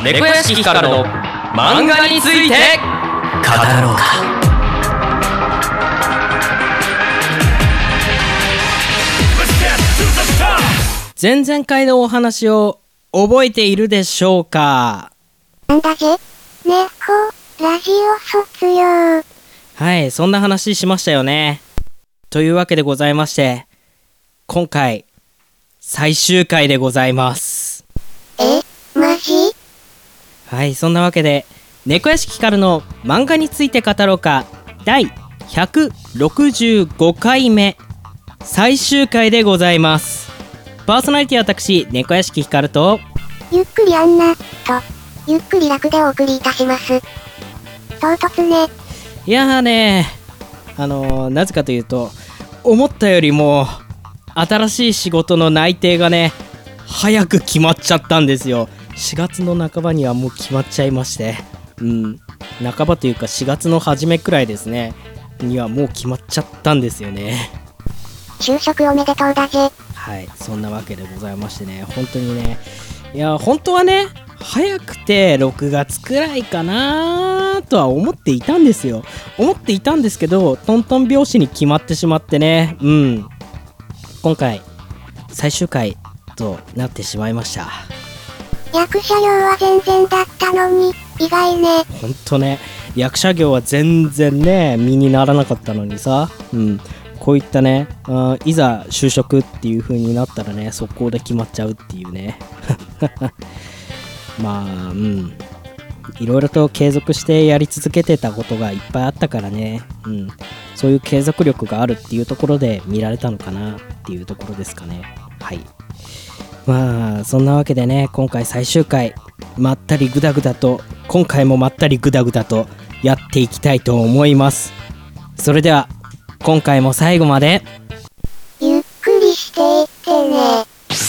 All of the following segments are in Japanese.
猫屋敷ひかるの漫画について語ろうか。 前々回のお話を覚えているでしょうか。 なんだぜ、猫ラジオ卒業。 はい、そんな話しましたよね。というわけでございまして、今回最終回でございます。 マジ？ はい、そんなわけで猫屋敷ひかるの漫画について語ろうか第165回目最終回でございます。パーソナリティは私猫屋敷ひかるとゆっくりアンナとゆっくり楽でお送りいたします。唐突ね。 いやーねなぜかというと思ったよりも新しい仕事の内定がね早く決まっちゃったんですよ。4月の半ばにはもう決まっちゃいまして、半ばというか4月の初めくらいですねにはもう決まっちゃったんですよね。 就職おめでとうだぜ。 はい、そんなわけでございましてね、本当にね、いや本当はね早くて6月くらいかなとは思っていたんですよ。思っていたんですけどトントン拍子に決まってしまってね、今回最終回となってしまいました。 役者業は全然だったのに意外ね。 ほんとね、役者業は全然ね身にならなかったのにさ、こういったねいざ就職っていう風になったらね速攻で決まっちゃうっていうねまあいろいろと継続してやり続けてたことがいっぱいあったからね、そういう継続力があるっていうところで見られたのかなっていうところですかね。はい、まあそんなわけでね今回最終回まったりグダグダと今回もまったりグダグダとやっていきたいと思います。それでは今回も最後までゆっくりしていってね。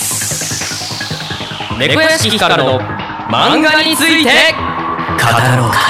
猫屋敷ひかるの漫画について語ろうか。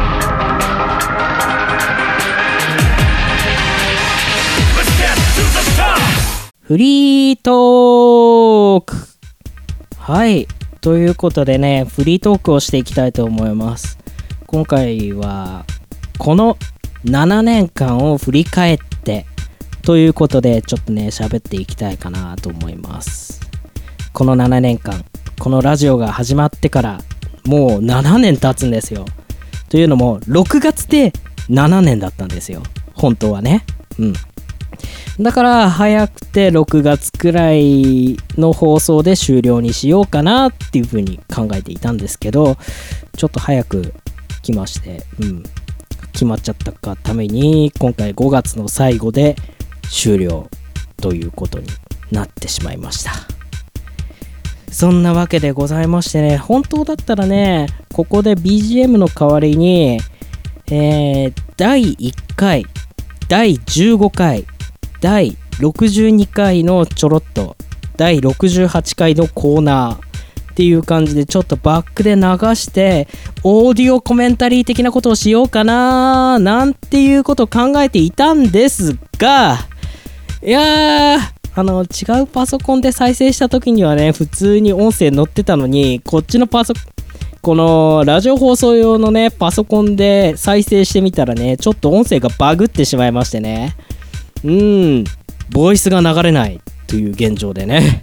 フリートーク。はい、ということでねフリートークをしていきたいと思います。今回はこの7年間を振り返ってということでちょっとね喋っていきたいかなと思います。この7年間このラジオが始まってからもう7年経つんですよ。というのも6月で7年だったんですよ本当はね。だから早くて6月くらいの放送で終了にしようかなっていう風に考えていたんですけどちょっと早く来まして、決まっちゃったがために今回5月の最後で終了ということになってしまいました。そんなわけでございましてね、本当だったらねここで BGM の代わりに、第1回第15回第62回のちょろっと第68回のコーナーっていう感じでちょっとバックで流してオーディオコメンタリー的なことをしようかななんていうことを考えていたんですが、いやー違うパソコンで再生した時にはね普通に音声載ってたのにこっちのこのラジオ放送用のねパソコンで再生してみたらねちょっと音声がバグってしまいましてねボイスが流れないという現状でね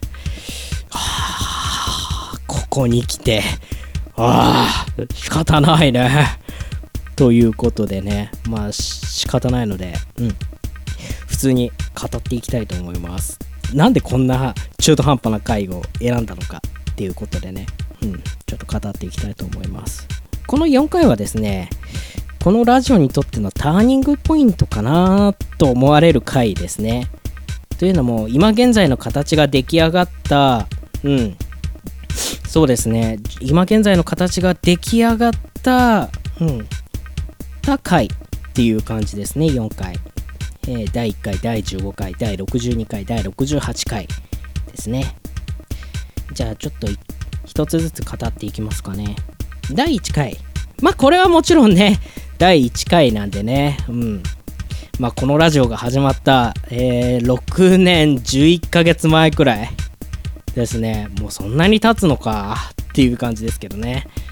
ここに来て仕方ないねということでねまあ仕方ないので普通に語っていきたいと思います。なんでこんな中途半端な回を選んだのかっていうことでねちょっと語っていきたいと思います。この4回はですねこのラジオにとってのターニングポイントかなと思われる回ですね。というのも今現在の形が出来上がったそうですね今現在の形が出来上がった回っていう感じですね。4回、第1回第15回第62回第68回ですね。じゃあちょっと一つずつ語っていきますかね。第1回これはもちろんね第1回なんでねこのラジオが始まった、6年11ヶ月前くらいですね。もうそんなに経つのかっていう感じですけどね。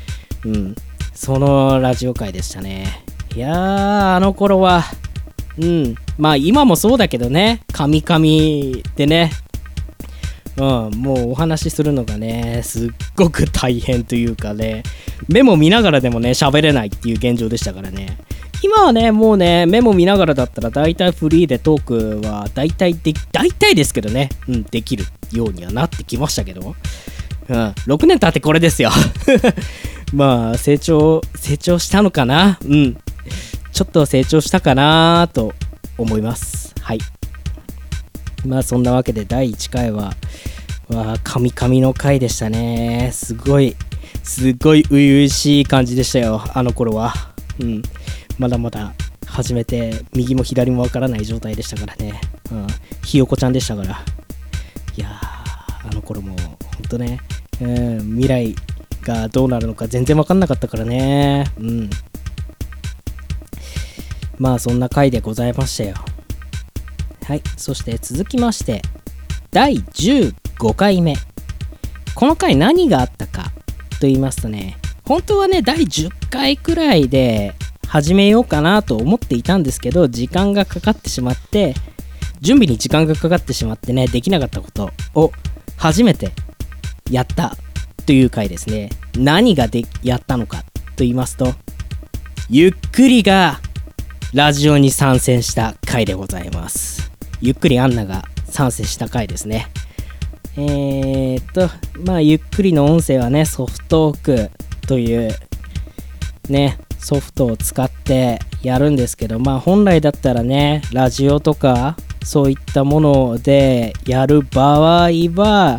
そのラジオ回でしたね。いやー、あの頃はまあ今もそうだけどね、カミカミでね、もうお話しするのがねすっごく大変というかね、メモ見ながらでもね喋れないっていう現状でしたからね。今はねもうねメモ見ながらだったら大体フリーでトークは大体ですけどね、できるようにはなってきましたけど、6年経ってこれですよまあ成長したのかな、ちょっと成長したかなと思います。はい。まあそんなわけで第1回はカミカミの回でしたね。すごい初々しい感じでしたよ、あの頃は。まだまだ始めて右も左もわからない状態でしたからね。ひよこちゃんでしたから。いやー、あの頃もほんとね、未来がどうなるのか全然わかんなかったからね。まあそんな回でございましたよ。はい。そして続きまして第15回目。この回何があったかと言いますとね、本当はね第10回くらいで始めようかなと思っていたんですけど、時間がかかってしまって、準備に時間がかかってしまってね、できなかったことを初めてやったという回ですね。何がやったのかと言いますと、ゆっくりがラジオに参戦した回でございます。ゆっくりアンナが参戦した回ですね。まあゆっくりの音声はね、ソフトークというねソフトを使ってやるんですけど、まあ本来だったらねラジオとかそういったものでやる場合は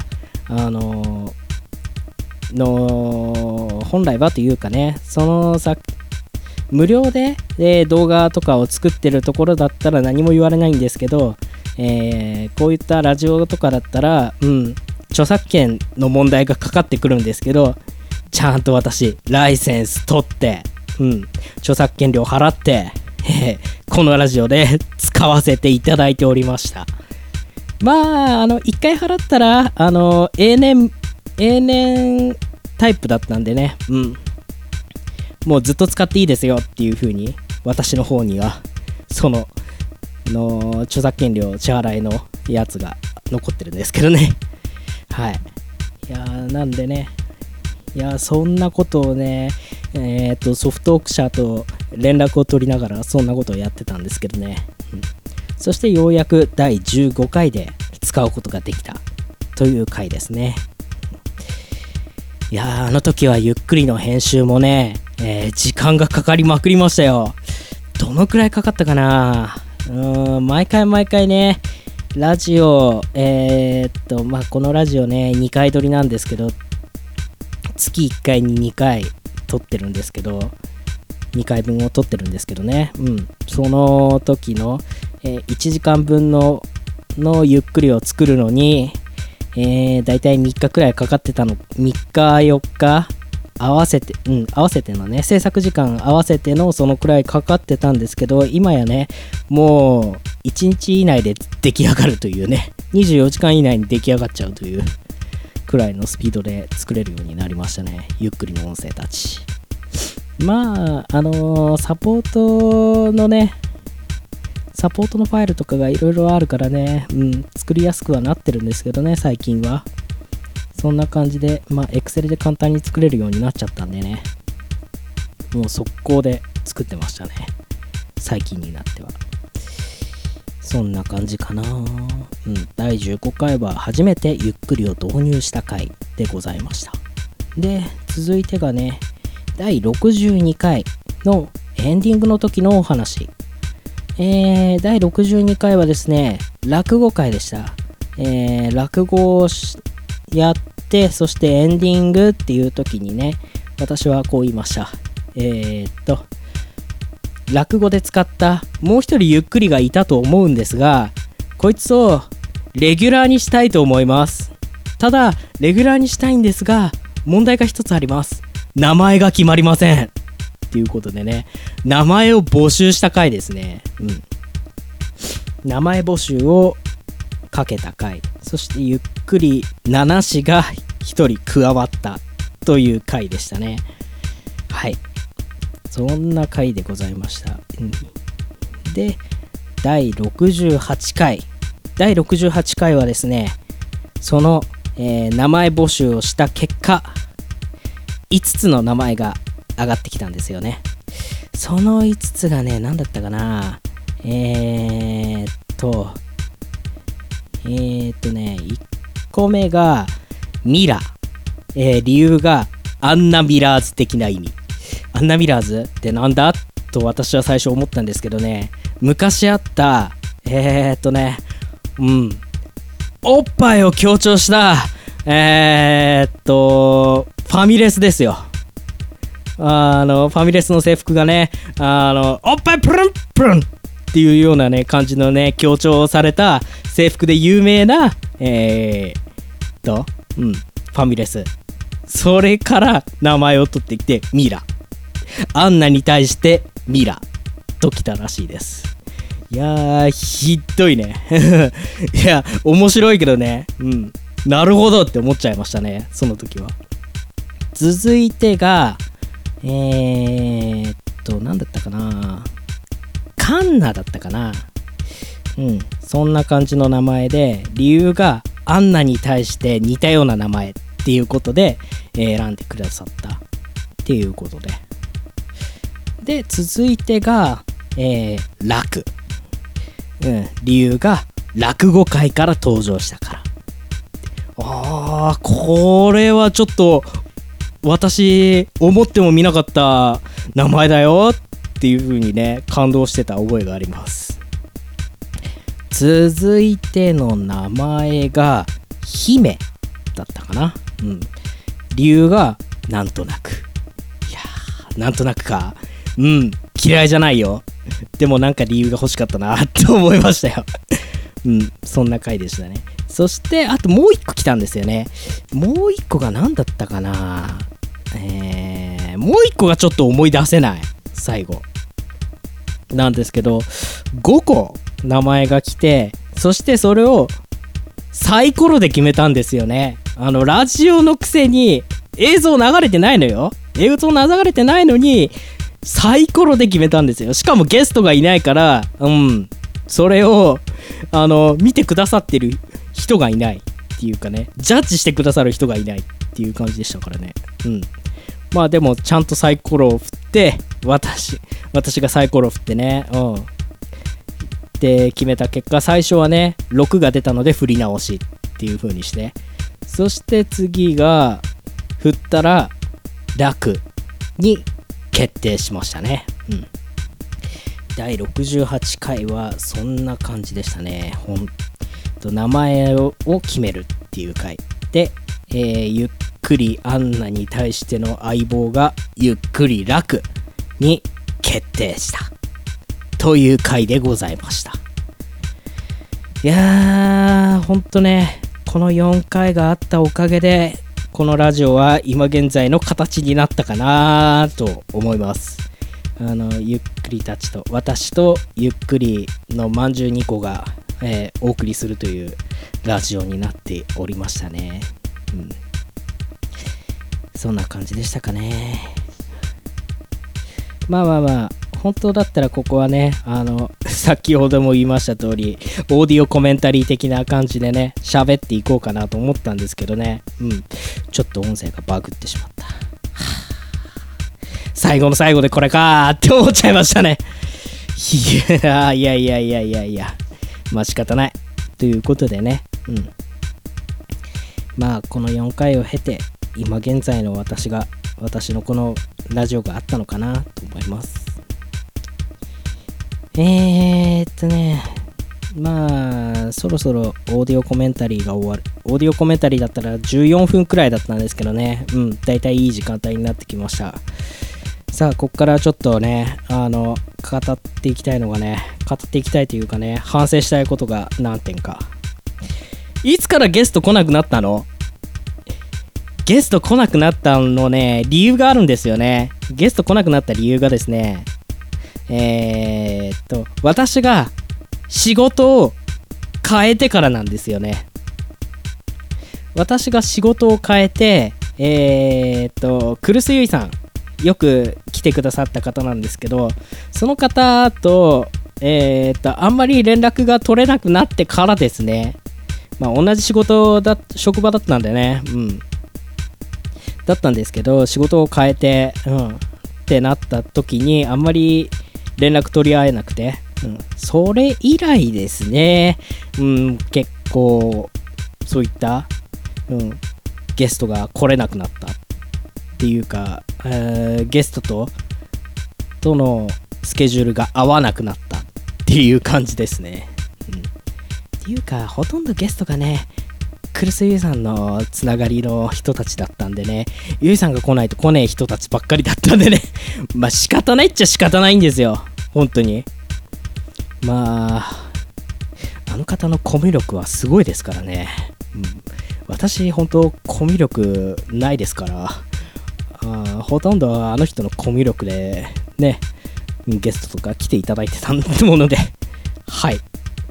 本来はというかね、その無料で、動画とかを作ってるところだったら何も言われないんですけど、こういったラジオとかだったら著作権の問題がかかってくるんですけど、ちゃんと私ライセンス取って著作権料払ってこのラジオで使わせていただいておりました。まあ1回払ったら永年タイプだったんでね、もうずっと使っていいですよっていう風に私の方にはその著作権料支払いのやつが残ってるんですけどね。はい。いやなんでね、そんなことをねソフトオーク社と連絡を取りながらそんなことをやってたんですけどね、そしてようやく第15回で使うことができたという回ですね。いやあの時はゆっくりの編集もね、時間がかかりまくりましたよ。どのくらいかかったかな。毎回ねラジオまあこのラジオね2回撮りなんですけど、月1回に2回撮ってるんですけど、2回分を撮ってるんですけどね、その時の、1時間分のゆっくりを作るのに、だいたい3日くらいかかってたの。3日4日合わせてのね、制作時間合わせてのそのくらいかかってたんですけど、今やねもう1日以内で出来上がるというね、24時間以内に出来上がっちゃうというくらいのスピードで作れるようになりましたね、ゆっくりの音声たち。まあサポートのファイルとかがいろいろあるからね、作りやすくはなってるんですけどね、最近は。そんな感じで、Excel で簡単に作れるようになっちゃったんでね、もう速攻で作ってましたね、最近になっては。そんな感じかな。第15回は初めてゆっくりを導入した回でございました。で、続いてがね、第62回のエンディングの時のお話。第62回はですね、落語会でした。落語をやって、そしてエンディングっていう時にね、私はこう言いました。落語で使ったもう一人ゆっくりがいたと思うんですが、こいつをレギュラーにしたいと思います。ただレギュラーにしたいんですが、問題が一つあります。名前が決まりませんっていうことでね、名前を募集した回ですね。名前募集をかけた回、そしてゆっくり7氏が1人加わったという回でしたね。 はい、そんな回でございました。で、第68回はですね、その、名前募集をした結果、5つの名前が上がってきたんですよね。その5つがね、何だったかな。1個目がミラ、理由がアンナミラーズ的な意味。アンナミラーズってなんだと私は最初思ったんですけどね、昔あったおっぱいを強調したファミレスですよ。ファミレスの制服がね、おっぱいプルンプルンっていうようなね感じのね強調された制服で有名なファミレス、それから名前を取ってきてミラ、アンナに対してミラときたらしいです。いやー、ひどいねいや面白いけどね、なるほどって思っちゃいましたね、その時は。続いてがなんだったかな、カンナだったかな。そんな感じの名前で、理由がアンナに対して似たような名前っていうことで、選んでくださったっていうことで、続いてが、楽、理由が落語会から登場したから。これはちょっと私思ってもみなかった名前だよっていう風にね感動してた覚えがあります。続いての名前が姫だったかな。理由がなんとなく。いやー、なんとなくか。嫌いじゃないよ。でもなんか理由が欲しかったなって思いましたよ。そんな回でしたね。そしてあともう一個来たんですよね。もう一個が何だったかな。もう一個がちょっと思い出せない最後なんですけど、5個名前が来て、そしてそれをサイコロで決めたんですよね。ラジオのくせに映像流れてないのよ。映像流れてないのにサイコロで決めたんですよ。しかもゲストがいないから、それを見てくださってる人がいないっていうかね、ジャッジしてくださる人がいないっていう感じでしたからね。まあでもちゃんとサイコロを振って、私がサイコロを振ってね、で決めた結果、最初はね6が出たので振り直しっていう風にして、そして次が振ったら楽に決定しましたね。第68回はそんな感じでしたね。名前を決めるっていう回で、ゆっくりアンナに対しての相棒がゆっくり楽に決定したという回でございました。いやー、ほんとね、この4回があったおかげでこのラジオは今現在の形になったかなと思います。ゆっくりたちと私とゆっくりのまんじゅう2個が、お送りするというラジオになっておりましたね。そんな感じでしたかね。まあ本当だったらここはね、先ほども言いました通りオーディオコメンタリー的な感じでね喋っていこうかなと思ったんですけどね、ちょっと音声がバグってしまった。最後の最後でこれかーって思っちゃいましたね。いやまあ仕方ないということでね、まあこの4回を経て今現在の私のこのラジオがあったのかなと思います。まあそろそろオーディオコメンタリーが終わる。オーディオコメンタリーだったら14分くらいだったんですけどね、だいたいいい時間帯になってきました。さあこっからちょっとね語っていきたいというかね、反省したいことが何点か。いつからゲスト来なくなったの？ゲスト来なくなったのね、理由があるんですよね。ゲスト来なくなった理由がですね、私が仕事を変えてからなんですよね。私が仕事を変えて、クルスユイさんよく来てくださった方なんですけど、その方とあんまり連絡が取れなくなってからですね、まあ同じ職場だったんでね、だったんですけど、仕事を変えて、ってなった時にあんまり連絡取り合えなくて、それ以来ですね、結構そういった、ゲストが来れなくなったっていうか、ゲストとのスケジュールが合わなくなったっていう感じですね。っていうか、ほとんどゲストがね、クルスユイさんのつながりの人たちだったんでね、ユイさんが来ないと来ねえ人たちばっかりだったんでねまあ仕方ないっちゃ仕方ないんですよ、本当に。まああの方のコミュ力はすごいですからね。私本当コミュ力ないですから、ほとんどあの人のコミュ力でね、ゲストとか来ていただいてたものではい。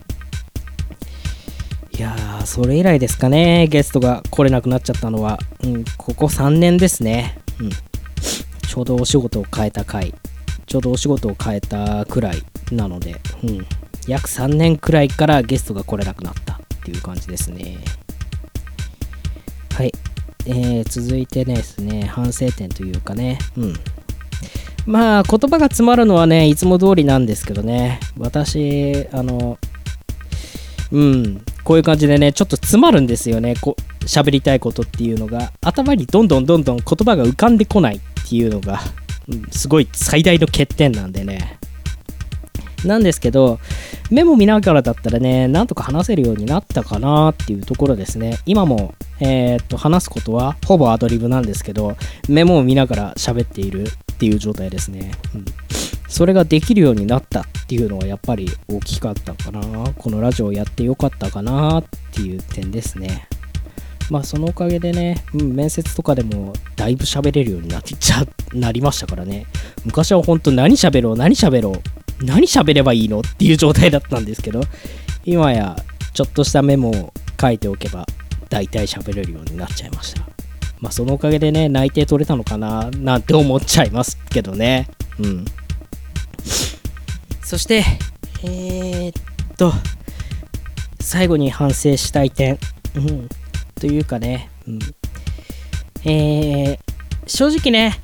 いやー、それ以来ですかね、ゲストが来れなくなっちゃったのは。ここ3年ですね。ちょうどお仕事を変えたくらいなので、約3年くらいからゲストが来れなくなったっていう感じですね。はい。続いてですね、反省点というかね、まあ言葉が詰まるのはね、いつも通りなんですけどね、私こういう感じでね、ちょっと詰まるんですよね。喋りたいことっていうのが頭にどんどん言葉が浮かんでこないっていうのが、すごい最大の欠点なんでね。なんですけど、メモ見ながらだったらね、なんとか話せるようになったかなっていうところですね。今も話すことはほぼアドリブなんですけど、メモを見ながら喋っているっていう状態ですね。それができるようになったっていうのはやっぱり大きかったかな。このラジオをやってよかったかなっていう点ですね。まあそのおかげでね、面接とかでもだいぶ喋れるようになりましたからね。昔は本当何喋ればいいのっていう状態だったんですけど、今やちょっとしたメモを書いておけば大体喋れるようになっちゃいました。まあそのおかげでね、内定取れたのかななんて思っちゃいますけどね。そして最後に反省したい点、というかね、正直ね、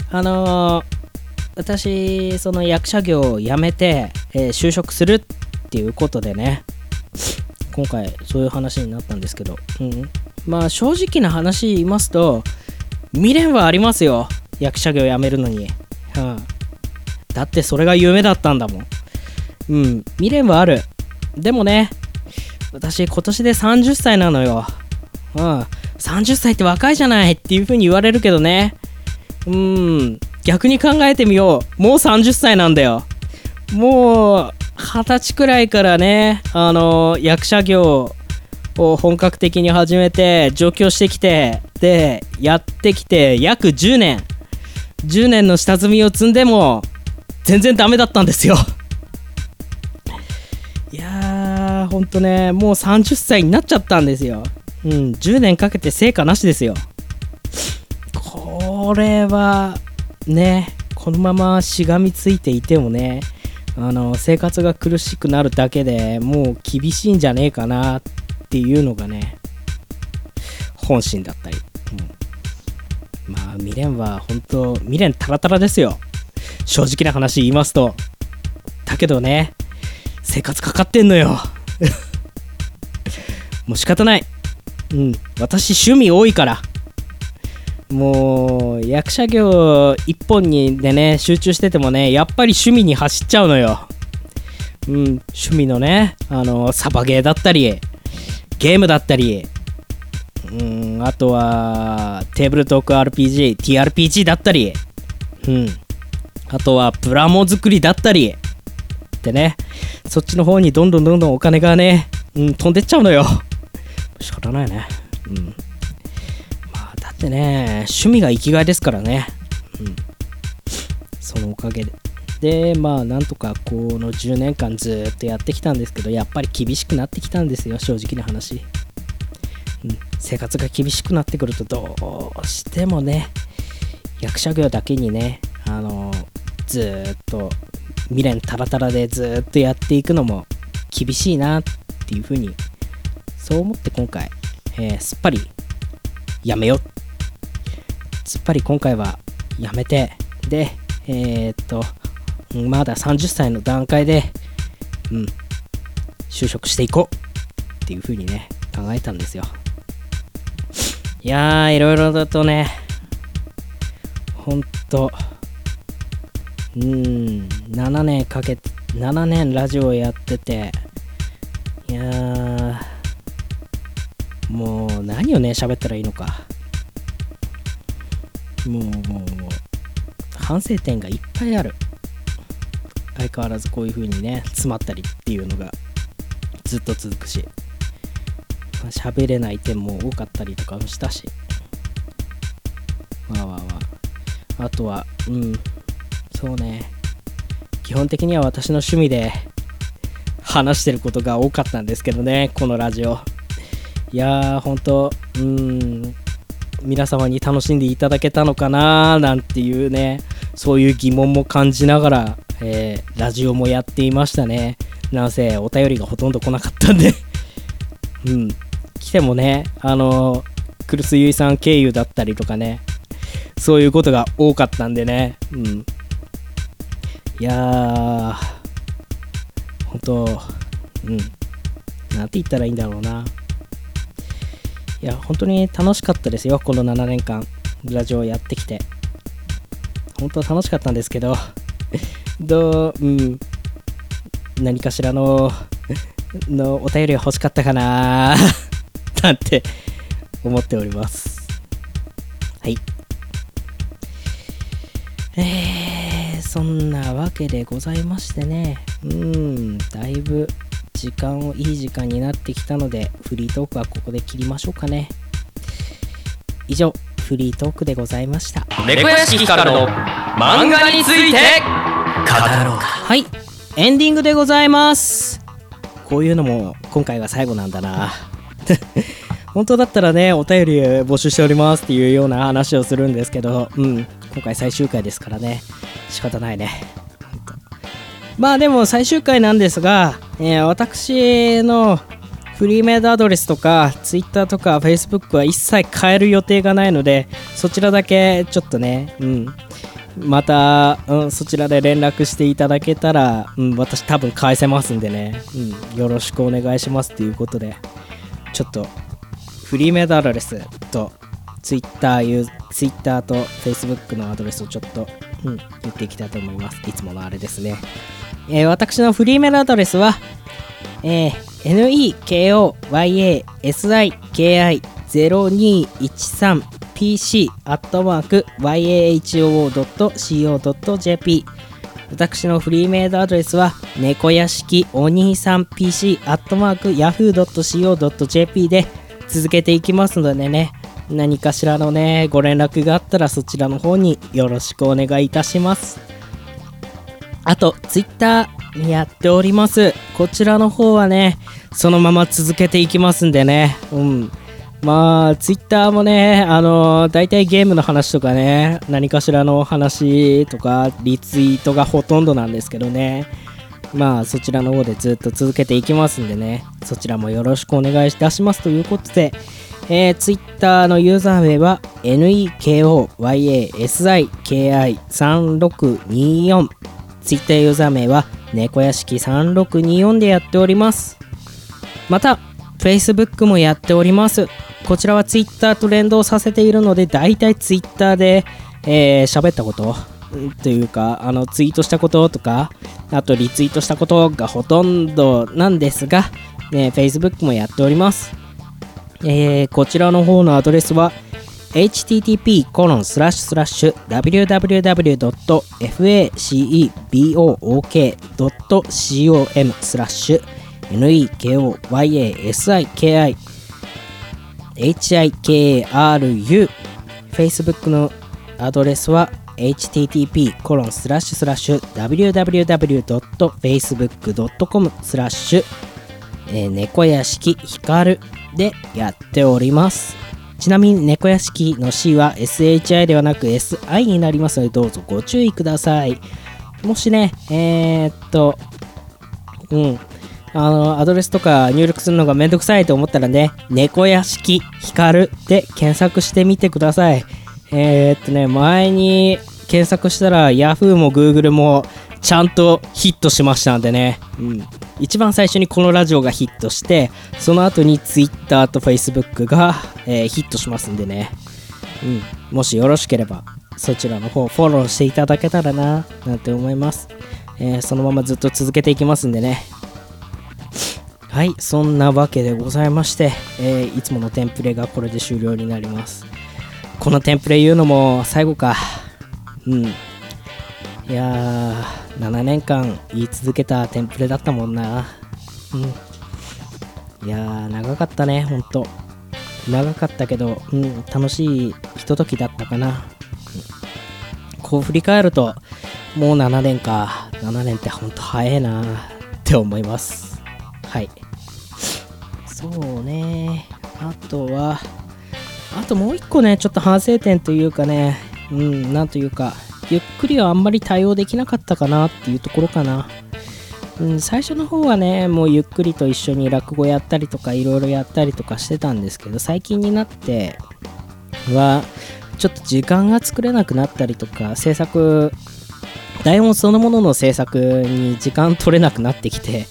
私その役者業を辞めて、就職するっていうことでね、今回そういう話になったんですけど、まあ正直な話言いますと、未練はありますよ、役者業を辞めるのに。だってそれが夢だったんだもん。未練はある。でもね、私今年で30歳なのよ。30歳って若いじゃないっていう風に言われるけどね。逆に考えてみよう。もう30歳なんだよ。もう20歳くらいからね、役者業を本格的に始めて上京してきて、でやってきて約10年の下積みを積んでも全然ダメだったんですよ。いやーほんとね、もう30歳になっちゃったんですよ。10年かけて成果なしですよ。これはね、このまましがみついていてもね、生活が苦しくなるだけでもう厳しいんじゃねえかなっていうのがね、本心だったり、まあ未練は本当未練タラタラですよ、正直な話言いますと。だけどね、生活かかってんのよもう仕方ない。私趣味多いから、もう役者業一本にでね集中しててもね、やっぱり趣味に走っちゃうのよ。趣味のね、サバゲーだったりゲームだったり、あとはテーブルトーク TRPG だったり、あとはプラモ作りだったりってね、そっちの方にどんどんお金がね、飛んでっちゃうのよ。仕方ないね。まあだってね、趣味が生きがいですからね。そのおかげでまあなんとかこの10年間ずっとやってきたんですけど、やっぱり厳しくなってきたんですよ、正直な話。生活が厳しくなってくるとどうしてもね、役者業だけにねずーっと未練タラタラでずーっとやっていくのも厳しいなっていう風にそう思って今回、すっぱりやめよう、すっぱり今回はやめて、でまだ30歳の段階で就職していこうっていう風にね考えたんですよ。いやー、いろいろだとね、ほんと7年ラジオやってて、いやー、もう何をね喋ったらいいのか、もう反省点がいっぱいある。相変わらずこういう風にね詰まったりっていうのがずっと続くし、喋れない点も多かったりとかもしたし、あとはそうね、基本的には私の趣味で話してることが多かったんですけどね、このラジオ。いやー、ほんと皆様に楽しんでいただけたのかななんていうね、そういう疑問も感じながら、ラジオもやっていましたね。なんせお便りがほとんど来なかったんで来てもね、クルスユイさん経由だったりとかね、そういうことが多かったんでね、いやー、ほんとなんて言ったらいいんだろうな。いや、本当に楽しかったですよ、この7年間ラジオやってきて。本当楽しかったんですけど何かしらのお便りが欲しかったかななんて思っております。はい、そんなわけでございましてね、だいぶいい時間になってきたので、フリートークはここで切りましょうかね。以上、フリートークでございました。 猫屋敷ひかるの漫画について語ろうか。 はい、エンディングでございます。こういうのも今回が最後なんだな本当だったらね、お便り募集しておりますっていうような話をするんですけど、今回最終回ですからね、仕方ないね。まあでも最終回なんですが、私のフリーメイドアドレスとか Twitter とか Facebook は一切変える予定がないので、そちらだけちょっとね、また、そちらで連絡していただけたら、私多分返せますんでね、よろしくお願いしますということで、ちょっとフリーメイドアドレスと Twitter と Facebook のアドレスをちょっと、言っていきたいと思います。いつものあれですね。私のフリーメールアドレスは、nekoyaski.yahoo.co.jp。 私のフリーメールアドレスは猫屋敷お兄さん PC@yahoo.co.jp で続けていきますのでね、何かしらのねご連絡があったらそちらの方によろしくお願いいたします。あと Twitter やっております。こちらの方はねそのまま続けていきますんでね、まあ Twitter もねだいたいゲームの話とかね、何かしらの話とかリツイートがほとんどなんですけどね、まあそちらの方でずっと続けていきますんでね、そちらもよろしくお願いいたしますということで、Twitter のユーザー名は nekoyasiki3624、 Twitter ユーザー名は猫屋敷3624でやっております。また Facebook もやっております。こちらは Twitter と連動させているので、だいたい Twitter で喋ったことというかツイートしたこととか、あとリツイートしたことがほとんどなんですが、Facebook もやっております。こちらの方のアドレスは http://www.facebook.com/nekoyasiki-hikaru。 Facebook のアドレスは http://www.facebook.com/猫屋敷ひかるでやっております。 ちなみに猫屋敷の C は SHI ではなく SI になりますので、どうぞご注意ください。もしね、アドレスとか入力するのがめんどくさいと思ったらね、猫屋敷ヒカルで検索してみてください。前に検索したら Yahoo も Google もちゃんとヒットしましたんでね、一番最初にこのラジオがヒットして、その後に Twitter と Facebook が、ヒットしますんでね、もしよろしければそちらの方フォローしていただけたらななんて思います。そのままずっと続けていきますんでね。はい、そんなわけでございまして、いつものテンプレがこれで終了になります。このテンプレ言うのも最後か。いやー、7年間言い続けたテンプレだったもんな。いやー、長かったね、ほんと。長かったけど、楽しいひとときだったかな。こう振り返ると、もう7年か。7年ってほんと早いなって思います。はい。そうね。あともう一個ね、ちょっと反省点というかね、なんというか、ゆっくりはあんまり対応できなかったかなっていうところかな。最初の方はね、もうゆっくりと一緒に落語やったりとかいろいろやったりとかしてたんですけど、最近になってはちょっと時間が作れなくなったりとか、台本そのものの制作に時間取れなくなってきて、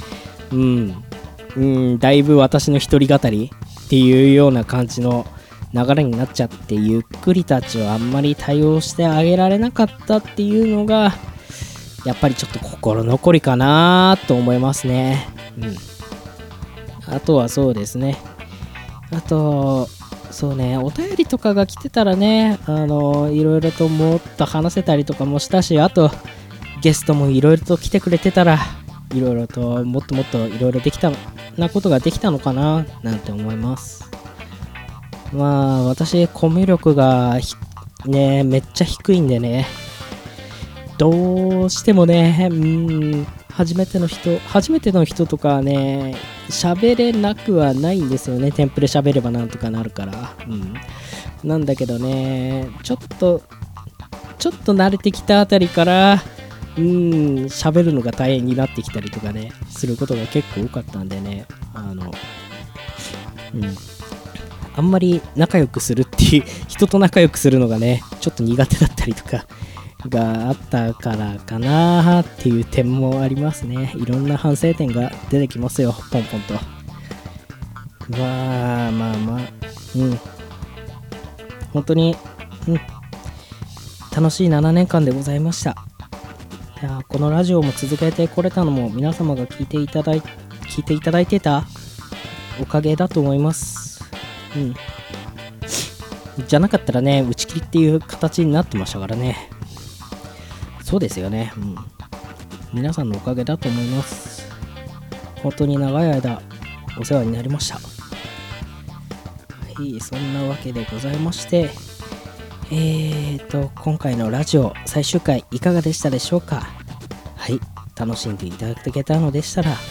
だいぶ私の一人語りっていうような感じの流れになっちゃって、ゆっくりたちをあんまり対応してあげられなかったっていうのがやっぱりちょっと心残りかなと思いますね。あとはそうですね、そうね、お便りとかが来てたらね、いろいろともっと話せたりとかもしたし、あとゲストもいろいろと来てくれてたら、いろいろともっともっといろいろできたなことができたのかななんて思います。私コミュ力がねめっちゃ低いんでね、どうしてもね、初めての人とかね喋れなくはないんですよね。テンプレ喋ればなんとかなるから、なんだけどね、ちょっと慣れてきたあたりから喋るのが大変になってきたりとかねすることが結構多かったんでね、あんまり仲良くするっていう人と仲良くするのがねちょっと苦手だったりとかがあったからかなっていう点もありますね。いろんな反省点が出てきますよ、ポンポンと。本当に楽しい7年間でございました。いやこのラジオも続けてこれたのも皆様が聞いていただいてたおかげだと思います。じゃなかったらね打ち切りっていう形になってましたからね。そうですよね、皆さんのおかげだと思います。本当に長い間お世話になりました。はい、そんなわけでございまして、今回のラジオ最終回いかがでしたでしょうか。はい、楽しんでいただけたと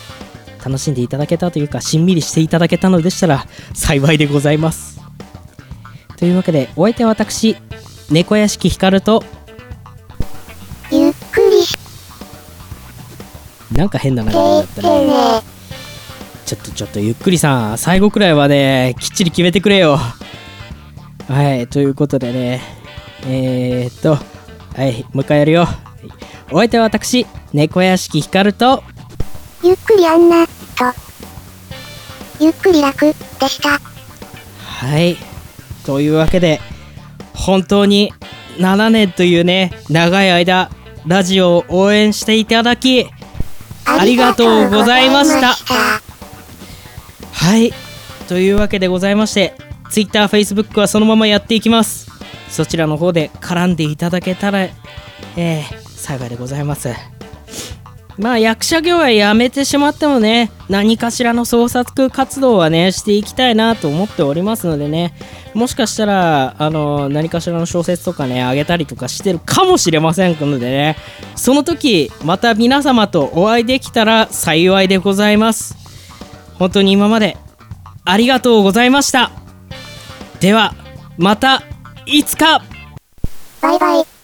いうかしんみりしていただけたのでしたら幸いでございます。というわけでお相手は私猫屋敷ひかると、 ゆっくりなんか変な流れだったね。ちょっとゆっくりさん、最後くらいはねきっちり決めてくれよ。はい、ということでね、はい、もう一回やるよ。お相手は私猫屋敷ひかると、 ゆっくりアンナとゆっくり楽でした。 はい、というわけで本当に7年というね長い間ラジオを応援していただきありがとうございました。はい、というわけでございまして、 Twitter、Facebook はそのままやっていきます。そちらの方で絡んでいただけたら幸いでございます。役者業はやめてしまってもね、何かしらの創作活動はねしていきたいなと思っておりますのでね、もしかしたら何かしらの小説とかねあげたりとかしてるかもしれませんのでね、その時また皆様とお会いできたら幸いでございます。本当に今までありがとうございました。ではまたいつか。 バイバイ。